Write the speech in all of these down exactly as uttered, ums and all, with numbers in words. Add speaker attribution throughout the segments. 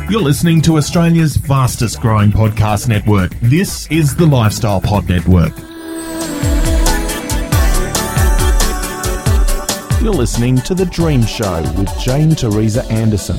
Speaker 1: You're listening to Australia's fastest growing podcast network. This is the Lifestyle Pod Network. You're listening to The Dream Show with Jane Teresa Anderson.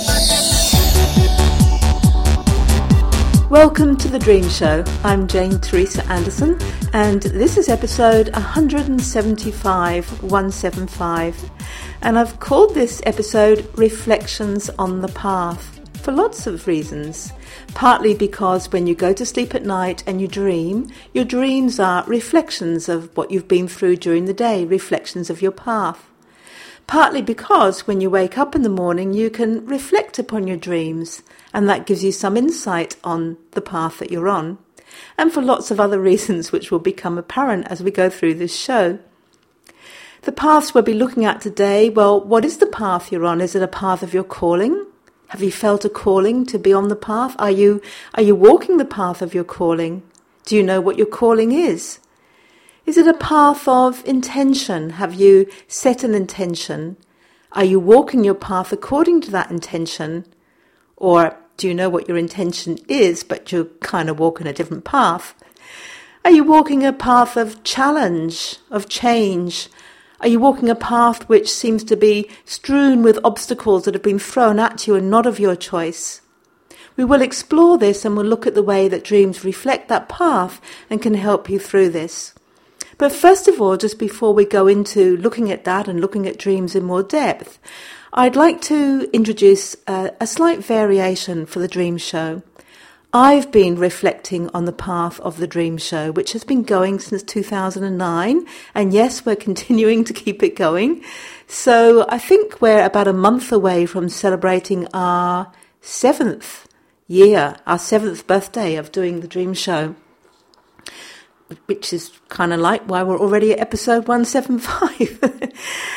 Speaker 2: Welcome to The Dream Show. I'm Jane Teresa Anderson, and this is episode one seventy-five, one seventy-five. And I've called this episode Reflections on the Path, for lots of reasons. Partly because when you go to sleep at night and you dream, your dreams are reflections of what you've been through during the day, reflections of your path. Partly because when you wake up in the morning, you can reflect upon your dreams, and that gives you some insight on the path that you're on. And for lots of other reasons which will become apparent as we go through this show. The paths we'll be looking at today, well, what is the path you're on? Is it a path of your calling? Have you felt a calling to be on the path? Are you are you walking the path of your calling? Do you know what your calling is? Is it a path of intention? Have you set an intention? Are you walking your path according to that intention? Or do you know what your intention is, but you're kind of walking a different path? Are you walking a path of challenge, of change? Are you walking a path which seems to be strewn with obstacles that have been thrown at you and not of your choice? We will explore this and we'll look at the way that dreams reflect that path and can help you through this. But first of all, just before we go into looking at that and looking at dreams in more depth, I'd like to introduce a, a slight variation for the Dream Show. I've been reflecting on the path of the Dream Show, which has been going since two thousand nine. And yes, we're continuing to keep it going. So I think we're about a month away from celebrating our seventh year, our seventh birthday of doing the Dream Show, which is kind of like why we're already at episode one seventy-five.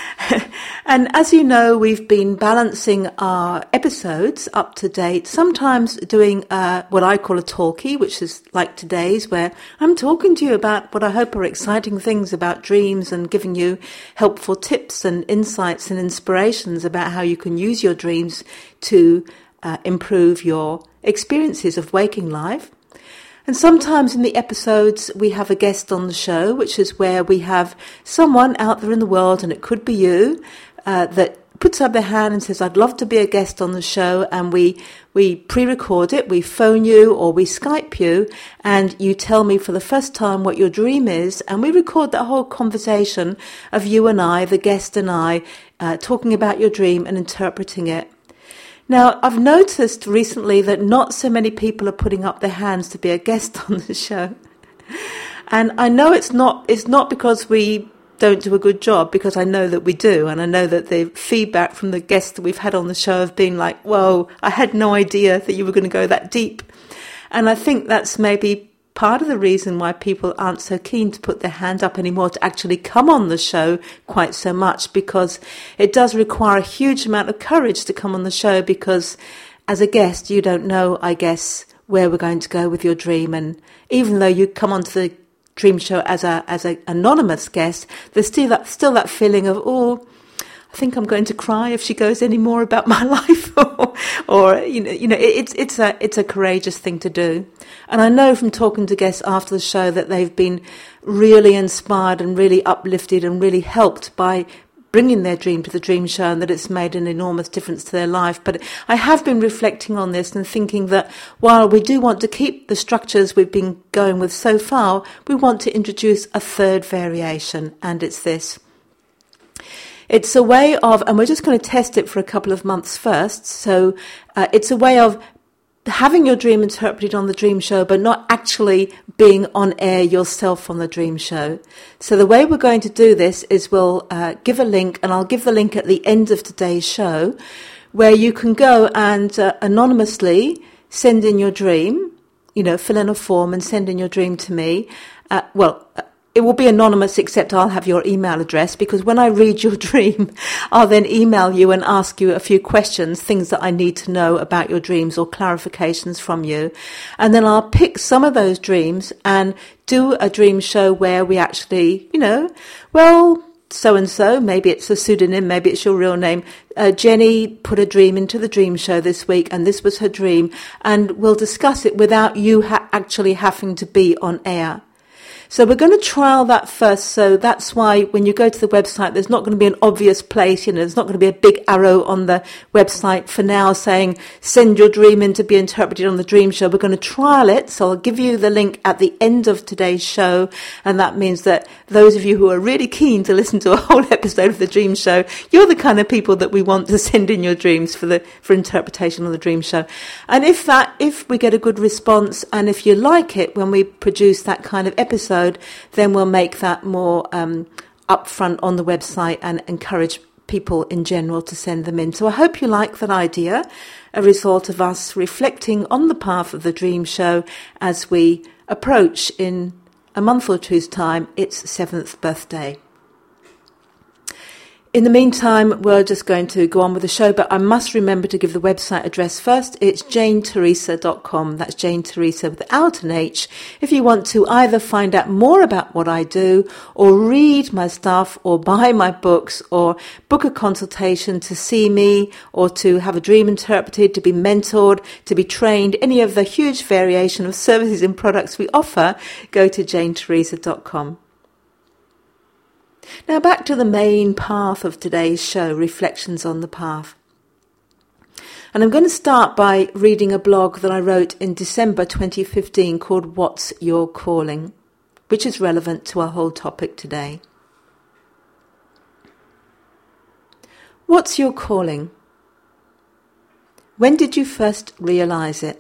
Speaker 2: And as you know, we've been balancing our episodes up to date, sometimes doing uh, what I call a talkie, which is like today's, where I'm talking to you about what I hope are exciting things about dreams and giving you helpful tips and insights and inspirations about how you can use your dreams to uh, improve your experiences of waking life. And sometimes in the episodes we have a guest on the show, which is where we have someone out there in the world, and it could be you, uh, that puts up their hand and says, I'd love to be a guest on the show, and we we pre-record it, we phone you or we Skype you, and you tell me for the first time what your dream is, and we record that whole conversation of you and I, the guest and I, uh, talking about your dream and interpreting it. Now, I've noticed recently that not so many people are putting up their hands to be a guest on the show. And I know it's not it's not because we don't do a good job, because I know that we do. And I know that the feedback from the guests that we've had on the show have been like, whoa, I had no idea that you were going to go that deep. And I think that's maybe part of the reason why people aren't so keen to put their hand up anymore to actually come on the show quite so much, because it does require a huge amount of courage to come on the show, because as a guest you don't know, I guess, where we're going to go with your dream. And even though you come onto the Dream Show as a as an anonymous guest, there's still that still that feeling of, oh, I think I'm going to cry if she goes any more about my life, or, or you know, you know, it's it's a it's a courageous thing to do. And I know from talking to guests after the show that they've been really inspired and really uplifted and really helped by bringing their dream to the Dream Show, and that it's made an enormous difference to their life. But I have been reflecting on this and thinking that while we do want to keep the structures we've been going with so far, we want to introduce a third variation, and it's this. It's a way of, and we're just going to test it for a couple of months first, so uh, it's a way of having your dream interpreted on the Dream Show, but not actually being on air yourself on the Dream Show. So the way we're going to do this is we'll uh, give a link, and I'll give the link at the end of today's show, where you can go and uh, anonymously send in your dream, you know, fill in a form and send in your dream to me. Uh, well, it will be anonymous, except I'll have your email address, because when I read your dream, I'll then email you and ask you a few questions, things that I need to know about your dreams or clarifications from you. And then I'll pick some of those dreams and do a dream show where we actually, you know, well, so-and-so, maybe it's a pseudonym, maybe it's your real name. Uh, Jenny put a dream into the dream show this week, and this was her dream, and we'll discuss it without you ha- actually having to be on air. So we're going to trial that first. So that's why when you go to the website, there's not going to be an obvious place. You know, there's not going to be a big arrow on the website for now saying, send your dream in to be interpreted on the dream show. We're going to trial it. So I'll give you the link at the end of today's show. And that means that those of you who are really keen to listen to a whole episode of the dream show, you're the kind of people that we want to send in your dreams for the, for interpretation on the dream show. And if that, if we get a good response, and if you like it when we produce that kind of episode, then we'll make that more um, upfront on the website and encourage people in general to send them in. So I hope you like that idea, a result of us reflecting on the path of the dream show as we approach in a month or two's time its seventh birthday. In the meantime, we're just going to go on with the show, but I must remember to give the website address first. It's jane teresa dot com. That's Jane Teresa without an H. If you want to either find out more about what I do, or read my stuff, or buy my books, or book a consultation to see me, or to have a dream interpreted, to be mentored, to be trained, any of the huge variation of services and products we offer, go to jane teresa dot com. Now back to the main path of today's show, Reflections on the Path. And I'm going to start by reading a blog that I wrote in December twenty fifteen called What's Your Calling?, which is relevant to our whole topic today. What's your calling? When did you first realize it?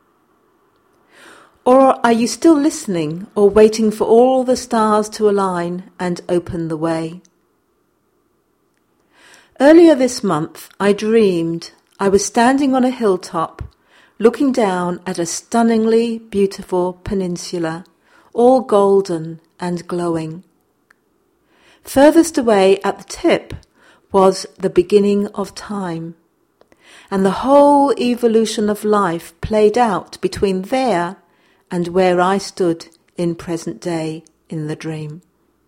Speaker 2: Or are you still listening or waiting for all the stars to align and open the way? Earlier this month, I dreamed I was standing on a hilltop, looking down at a stunningly beautiful peninsula, all golden and glowing. Furthest away at the tip was the beginning of time, and the whole evolution of life played out between there and where I stood in present day in the dream.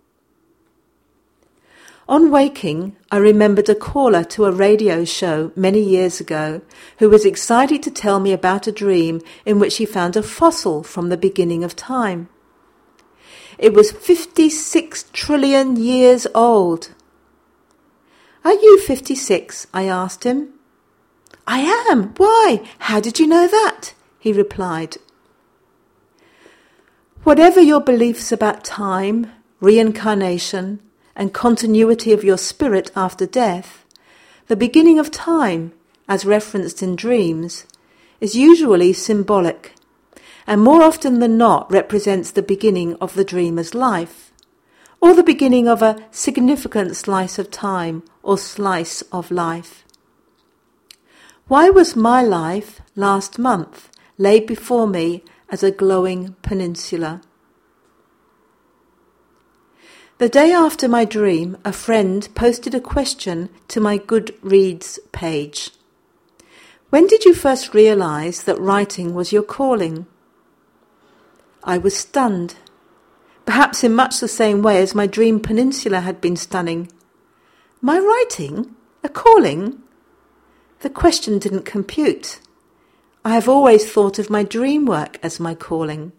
Speaker 2: On waking, I remembered a caller to a radio show many years ago who was excited to tell me about a dream in which he found a fossil from the beginning of time. It was fifty-six trillion years old. Are you fifty-six? I asked him. I am. Why? How did you know that? He replied. Whatever your beliefs about time, reincarnation, and continuity of your spirit after death, the beginning of time, as referenced in dreams, is usually symbolic, and more often than not represents the beginning of the dreamer's life, or the beginning of a significant slice of time or slice of life. Why was my life last month laid before me as a glowing peninsula? The day after my dream, a friend posted a question to my Goodreads page. When did you first realize that writing was your calling? I was stunned, perhaps in much the same way as my dream peninsula had been stunning. My writing? A calling? The question didn't compute. I have always thought of my dream work as my calling.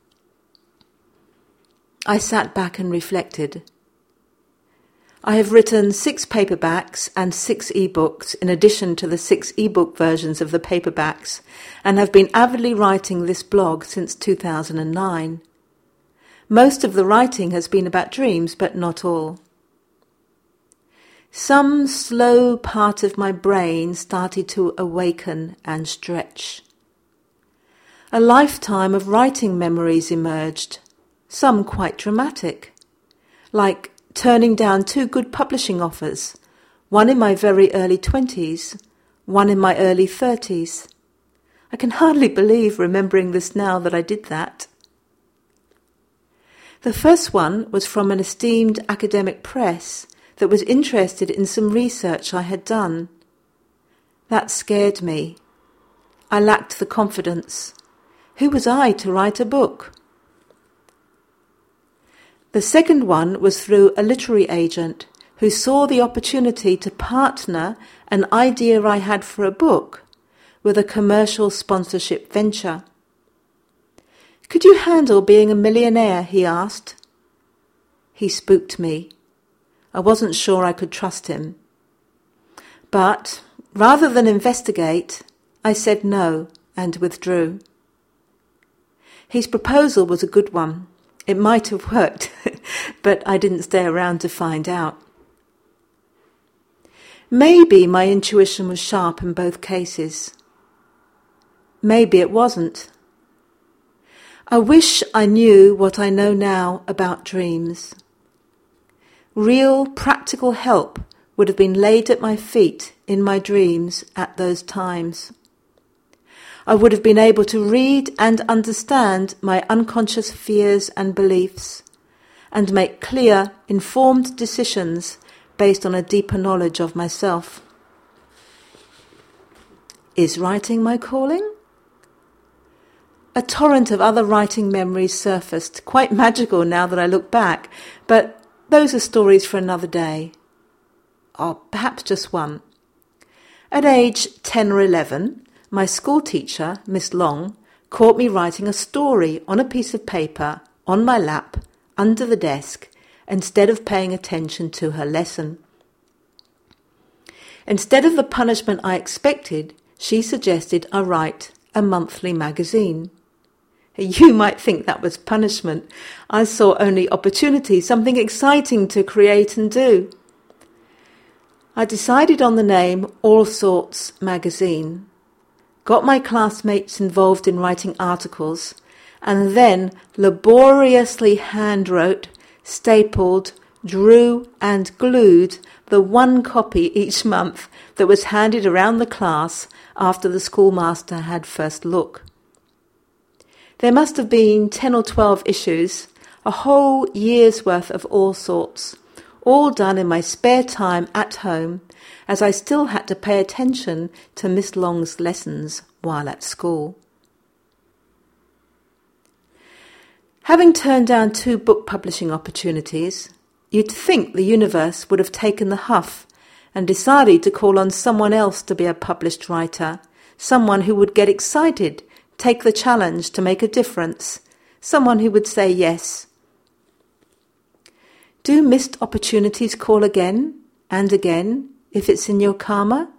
Speaker 2: I sat back and reflected. I have written six paperbacks and six ebooks in addition to the six ebook versions of the paperbacks, and have been avidly writing this blog since two thousand nine. Most of the writing has been about dreams, but not all. Some slow part of my brain started to awaken and stretch. A lifetime of writing memories emerged, some quite dramatic, like turning down two good publishing offers, one in my very early twenties, one in my early thirties. I can hardly believe, remembering this now, that I did that. The first one was from an esteemed academic press that was interested in some research I had done. That scared me. I lacked the confidence. Who was I to write a book? The The second one was through a literary agent who saw the opportunity to partner an idea I had for a book with a commercial sponsorship venture. "Could you handle being a millionaire?" he asked. He spooked me. I wasn't sure I could trust him. But rather than investigate, I said no and withdrew. His proposal was a good one. It might have worked, but I didn't stay around to find out. Maybe my intuition was sharp in both cases. Maybe it wasn't. I wish I knew what I know now about dreams. Real practical help would have been laid at my feet in my dreams at those times. I would have been able to read and understand my unconscious fears and beliefs and make clear, informed decisions based on a deeper knowledge of myself. Is writing my calling? A torrent of other writing memories surfaced, quite magical now that I look back, but those are stories for another day. Or perhaps just one. At age ten or eleven, my school teacher, Miss Long, caught me writing a story on a piece of paper on my lap under the desk instead of paying attention to her lesson. Instead of the punishment I expected, she suggested I write a monthly magazine. You might think that was punishment. I saw only opportunity, something exciting to create and do. I decided on the name All Sorts Magazine, got my classmates involved in writing articles, and then laboriously handwrote, stapled, drew and glued the one copy each month that was handed around the class after the schoolmaster had first look. There must have been ten or twelve issues, a whole year's worth of All Sorts, all done in my spare time at home, as I still had to pay attention to Miss Long's lessons while at school. Having turned down two book publishing opportunities, you'd think the universe would have taken the huff and decided to call on someone else to be a published writer, someone who would get excited, take the challenge to make a difference, someone who would say yes. Do missed opportunities call again and again if it's in your karma?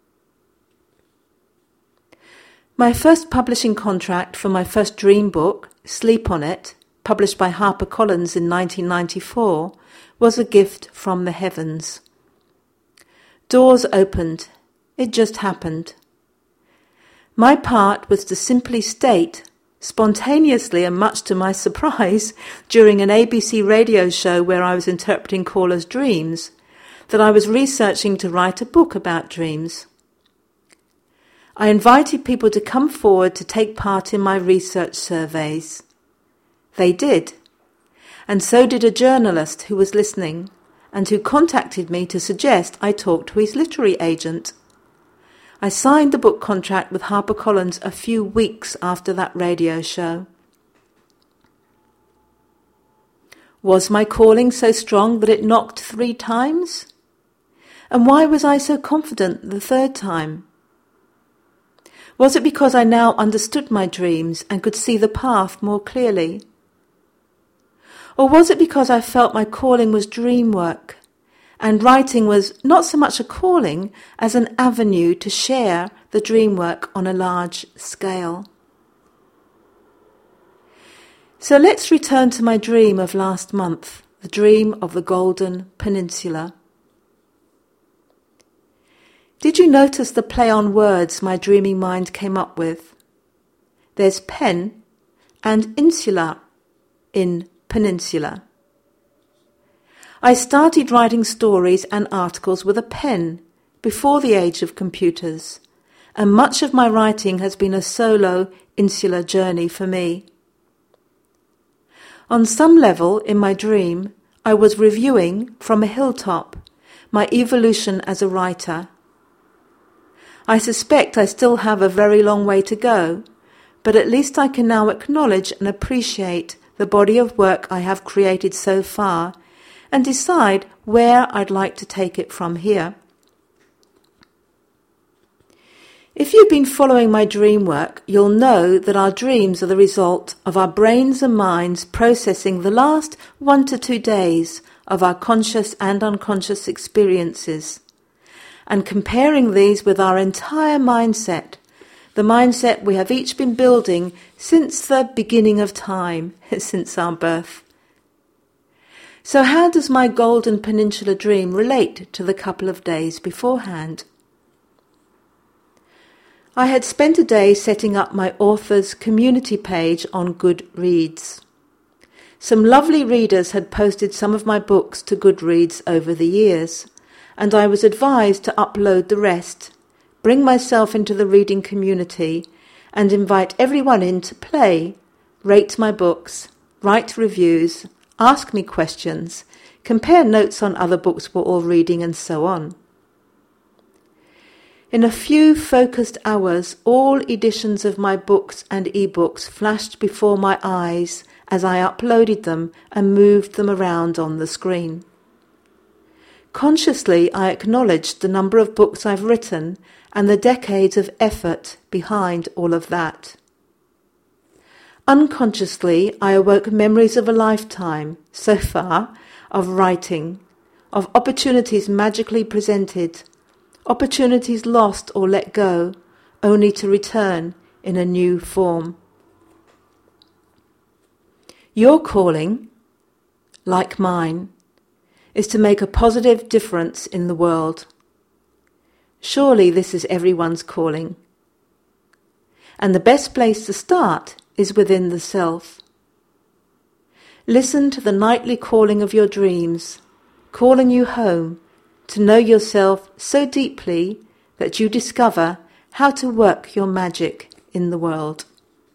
Speaker 2: My first publishing contract for my first dream book, Sleep on It, published by HarperCollins in nineteen ninety-four, was a gift from the heavens. Doors opened. It just happened. My part was to simply state, spontaneously and much to my surprise, during an A B C radio show where I was interpreting callers' dreams, that I was researching to write a book about dreams. I invited people to come forward to take part in my research surveys. They did, and so did a journalist who was listening and who contacted me to suggest I talk to his literary agent. I signed the book contract with HarperCollins a few weeks after that radio show. Was my calling so strong that it knocked three times? And why was I so confident the third time? Was it because I now understood my dreams and could see the path more clearly? Or was it because I felt my calling was dream work, and writing was not so much a calling as an avenue to share the dream work on a large scale? So let's return to my dream of last month, the dream of the Golden Peninsula. Did you notice the play on words my dreaming mind came up with? There's pen and insula in peninsula. I started writing stories and articles with a pen before the age of computers, and much of my writing has been a solo, insular journey for me. On some level, in my dream, I was reviewing from a hilltop my evolution as a writer. I suspect I still have a very long way to go, but at least I can now acknowledge and appreciate the body of work I have created so far and decide where I'd like to take it from here. If you've been following my dream work, you'll know that our dreams are the result of our brains and minds processing the last one to two days of our conscious and unconscious experiences and comparing these with our entire mindset, the mindset we have each been building since the beginning of time, since our birth. So how does my Golden Peninsula dream relate to the couple of days beforehand? I had spent a day setting up my author's community page on Goodreads. Some lovely readers had posted some of my books to Goodreads over the years, and I was advised to upload the rest, bring myself into the reading community, and invite everyone in to play, rate my books, write reviews, ask me questions, compare notes on other books we're all reading, and so on. In a few focused hours, all editions of my books and ebooks flashed before my eyes as I uploaded them and moved them around on the screen. Consciously, I acknowledged the number of books I've written and the decades of effort behind all of that. Unconsciously, I awoke memories of a lifetime, so far, of writing, of opportunities magically presented, opportunities lost or let go, only to return in a new form. Your calling, like mine, is to make a positive difference in the world. Surely this is everyone's calling. And the best place to start is within the self. Listen to the nightly calling of your dreams, calling you home, to know yourself so deeply that you discover how to work your magic in the world.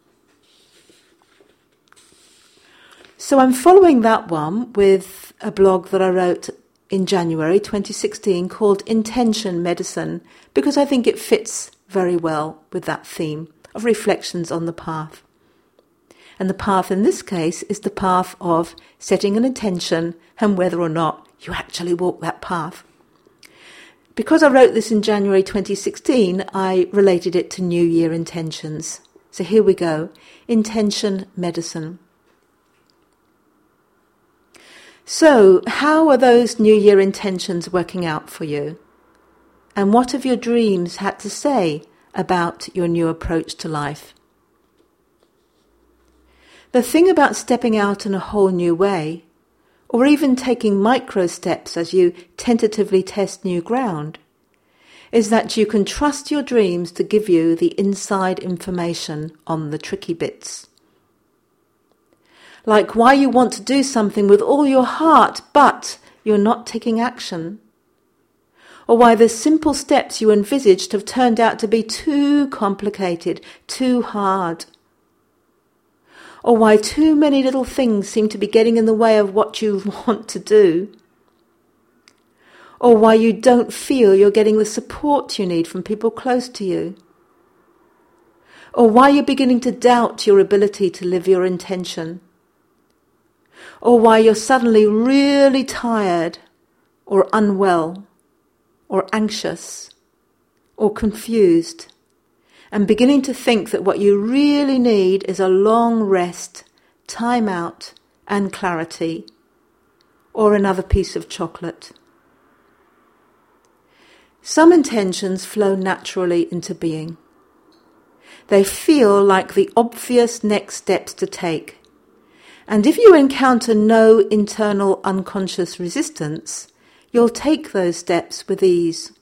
Speaker 2: So I'm following that one with a blog that I wrote in January twenty sixteen called Intention Medicine, because I think it fits very well with that theme of reflections on the path. And the path in this case is the path of setting an intention and whether or not you actually walk that path. Because I wrote this in January twenty sixteen, I related it to New Year intentions. So here we go. Intention Medicine. So, how are those New Year intentions working out for you? And what have your dreams had to say about your new approach to life? The thing about stepping out in a whole new way, or even taking micro steps as you tentatively test new ground, is that you can trust your dreams to give you the inside information on the tricky bits. Like why you want to do something with all your heart, but you're not taking action. Or why the simple steps you envisaged have turned out to be too complicated, too hard. Or why too many little things seem to be getting in the way of what you want to do. Or why you don't feel you're getting the support you need from people close to you. Or why you're beginning to doubt your ability to live your intention. Or why you're suddenly really tired, or unwell, or anxious, or confused, and beginning to think that what you really need is a long rest, time out, and clarity, or another piece of chocolate. Some intentions flow naturally into being. They feel like the obvious next steps to take. And if you encounter no internal unconscious resistance, you'll take those steps with ease.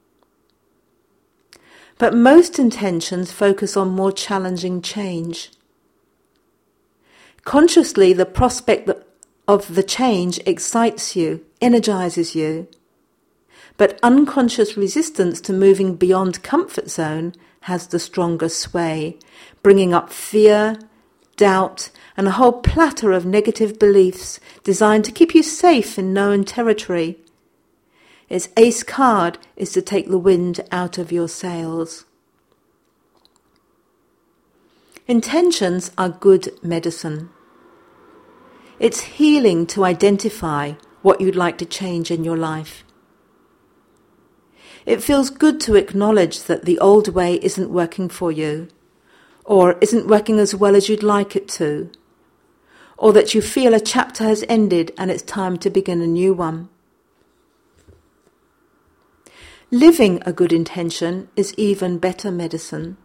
Speaker 2: But most intentions focus on more challenging change. Consciously, the prospect of the change excites you, energizes you. But unconscious resistance to moving beyond comfort zone has the stronger sway, bringing up fear, doubt, and a whole platter of negative beliefs designed to keep you safe in known territory. Its ace card is to take the wind out of your sails. Intentions are good medicine. It's healing to identify what you'd like to change in your life. It feels good to acknowledge that the old way isn't working for you, or isn't working as well as you'd like it to, or that you feel a chapter has ended and it's time to begin a new one. Living a good intention is even better medicine.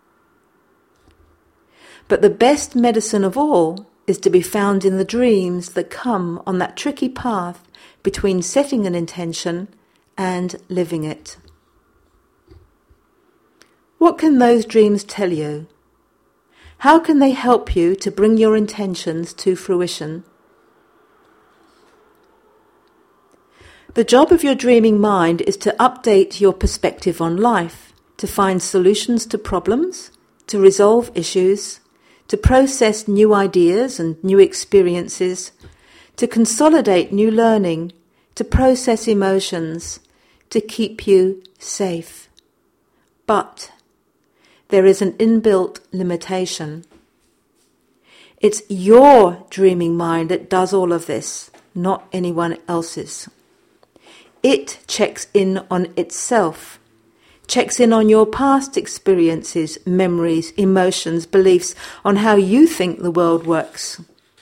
Speaker 2: But the best medicine of all is to be found in the dreams that come on that tricky path between setting an intention and living it. What can those dreams tell you? How can they help you to bring your intentions to fruition? The job of your dreaming mind is to update your perspective on life, to find solutions to problems, to resolve issues, to process new ideas and new experiences, to consolidate new learning, to process emotions, to keep you safe. But there is an inbuilt limitation. It's your dreaming mind that does all of this, not anyone else's. It checks in on itself, checks in on your past experiences, memories, emotions, beliefs, on how you think the world works.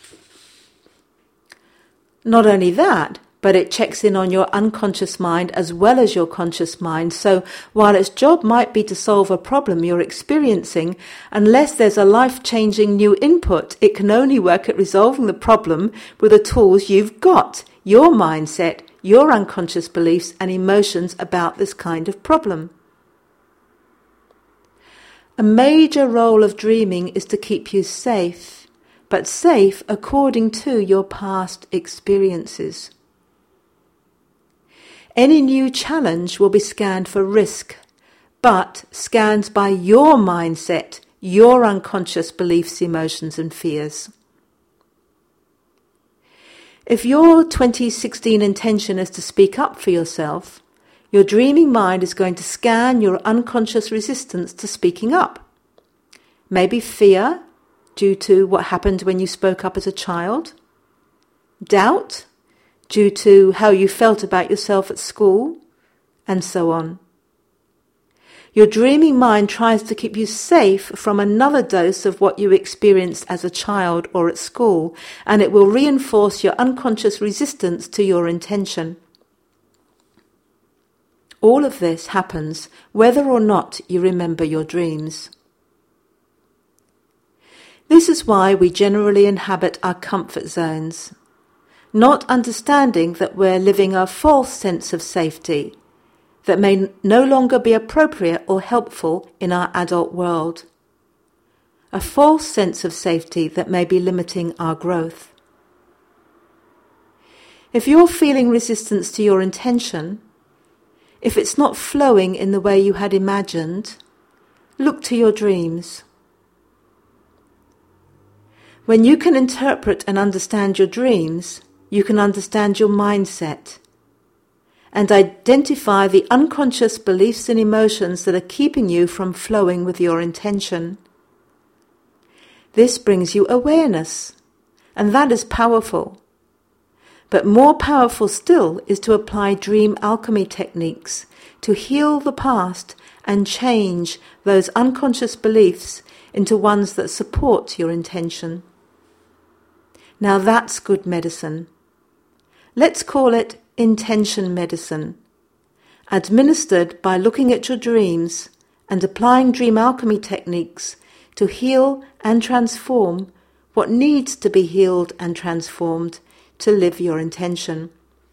Speaker 2: Not only that, but it checks in on your unconscious mind as well as your conscious mind. So while its job might be to solve a problem you're experiencing, unless there's a life-changing new input, it can only work at resolving the problem with the tools you've got, your mindset, your unconscious beliefs and emotions about this kind of problem. A major role of dreaming is to keep you safe, but safe according to your past experiences. Any new challenge will be scanned for risk, but scanned by your mindset, your unconscious beliefs, emotions and fears. If your twenty sixteen intention is to speak up for yourself, your dreaming mind is going to scan your unconscious resistance to speaking up. Maybe fear due to what happened when you spoke up as a child. Doubt due to how you felt about yourself at school, and so on. Your dreaming mind tries to keep you safe from another dose of what you experienced as a child or at school, and it will reinforce your unconscious resistance to your intention. All of this happens whether or not you remember your dreams. This is why we generally inhabit our comfort zones, not understanding that we're living a false sense of safety that may no longer be appropriate or helpful in our adult world. A false sense of safety that may be limiting our growth. If you're feeling resistance to your intention, if it's not flowing in the way you had imagined, look to your dreams. When you can interpret and understand your dreams, you can understand your mindset and identify the unconscious beliefs and emotions that are keeping you from flowing with your intention. This brings you awareness, and that is powerful. But more powerful still is to apply dream alchemy techniques to heal the past and change those unconscious beliefs into ones that support your intention. Now that's good medicine. Let's call it intention medicine, administered by looking at your dreams and applying dream alchemy techniques to heal and transform what needs to be healed and transformed to live your intention.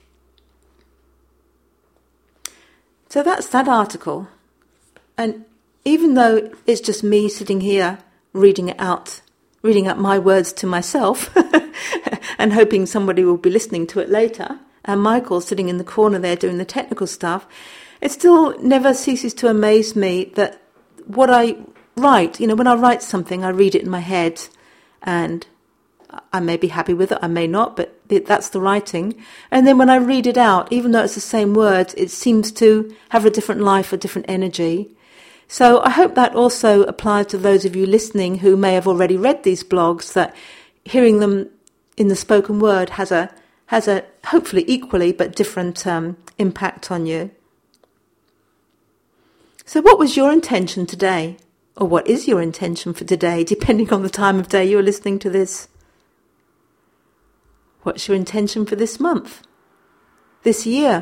Speaker 2: So that's that article. And even though it's just me sitting here reading it out, reading out my words to myself and hoping somebody will be listening to it later, and Michael sitting in the corner there doing the technical stuff, it still never ceases to amaze me that what I write, you know, when I write something, I read it in my head and I may be happy with it, I may not, but that's the writing. And then when I read it out, even though it's the same words, it seems to have a different life, a different energy. So I hope that also applies to those of you listening who may have already read these blogs, that hearing them in the spoken word has a has a hopefully equally but different um, impact on you. So what was your intention today? Or what is your intention for today, depending on the time of day you're listening to this? What's your intention for this month? This year?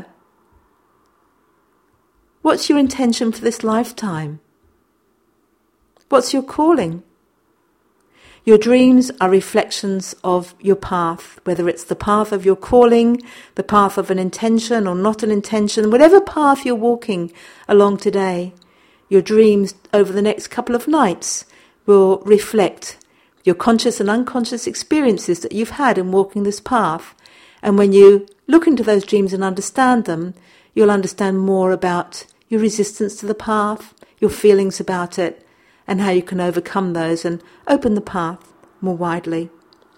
Speaker 2: What's your intention for this lifetime? What's your calling? Your dreams are reflections of your path, whether it's the path of your calling, the path of an intention or not an intention, whatever path you're walking along today, your dreams over the next couple of nights will reflect your conscious and unconscious experiences that you've had in walking this path. And when you look into those dreams and understand them, you'll understand more about your resistance to the path, your feelings about it, and how you can overcome those and open the path more widely.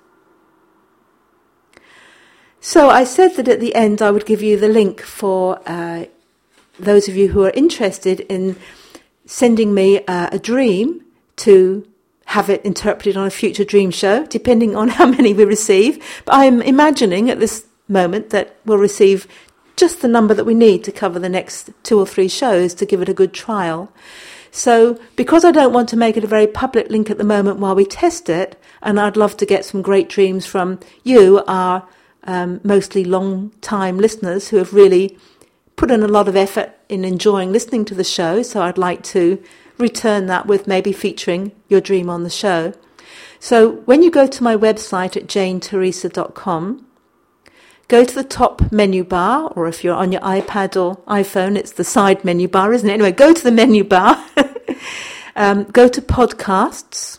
Speaker 2: So I said that at the end I would give you the link for uh, those of you who are interested in sending me uh, a dream to have it interpreted on a future dream show, depending on how many we receive. But I'm imagining at this moment that we'll receive just the number that we need to cover the next two or three shows to give it a good trial. So because I don't want to make it a very public link at the moment while we test it, and I'd love to get some great dreams from you, our um, mostly long-time listeners who have really put in a lot of effort in enjoying listening to the show, so I'd like to return that with maybe featuring your dream on the show. So when you go to my website at jane teresa dot com, go to the top menu bar, or if you're on your iPad or iPhone, it's the side menu bar, isn't it? Anyway, go to the menu bar, um, go to podcasts.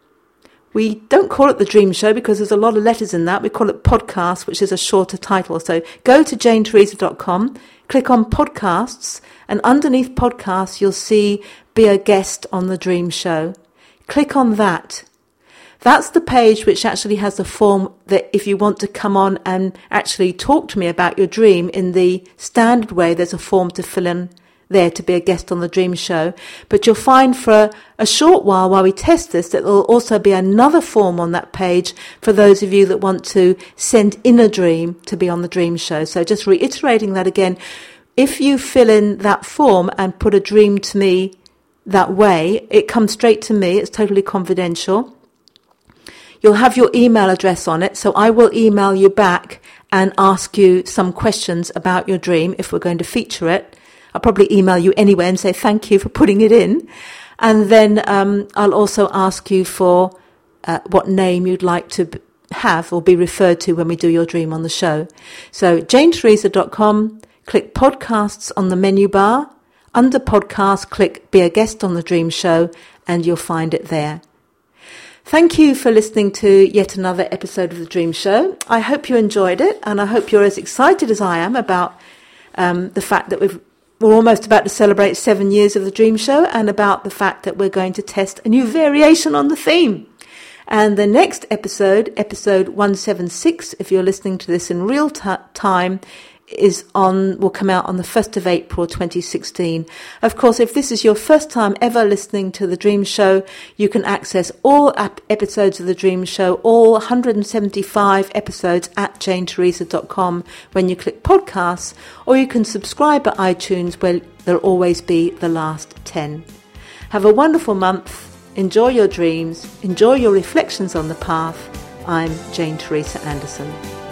Speaker 2: We don't call it the Dream Show because there's a lot of letters in that. We call it podcast, which is a shorter title. So go to jane teresa dot com, click on podcasts, and underneath podcasts, you'll see Be a Guest on the Dream Show. Click on that. That's the page which actually has the form that if you want to come on and actually talk to me about your dream in the standard way, there's a form to fill in there to be a guest on the Dream Show. But you'll find for a short while while we test this that there'll also be another form on that page for those of you that want to send in a dream to be on the Dream Show. So just reiterating that again, if you fill in that form and put a dream to me that way, it comes straight to me. It's totally confidential. You'll have your email address on it, so I will email you back and ask you some questions about your dream if we're going to feature it. I'll probably email you anyway and say thank you for putting it in. And then um, I'll also ask you for uh, what name you'd like to b- have or be referred to when we do your dream on the show. So jane teresa dot com, click podcasts on the menu bar. Under podcast, click Be a Guest on the Dream Show, and you'll find it there. Thank you for listening to yet another episode of The Dream Show. I hope you enjoyed it, and I hope you're as excited as I am about um, the fact that we've, we're almost about to celebrate seven years of The Dream Show, and about the fact that we're going to test a new variation on the theme. And the next episode, episode one seventy-six, if you're listening to this in real t- time, is on will come out on the first of April twenty sixteen. Of course, if this is your first time ever listening to The Dream Show, you can access all ap- episodes of The Dream Show, all one hundred seventy-five episodes at jane teresa dot com when you click podcasts, or you can subscribe at iTunes where there'll always be the last ten. Have a wonderful month. Enjoy your dreams. Enjoy your reflections on the path. I'm Jane Teresa Anderson.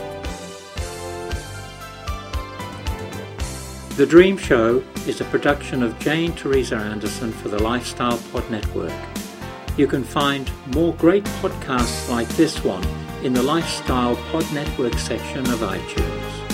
Speaker 3: The Dream Show is a production of Jane Teresa Anderson for the Lifestyle Pod Network. You can find more great podcasts like this one in the Lifestyle Pod Network section of iTunes.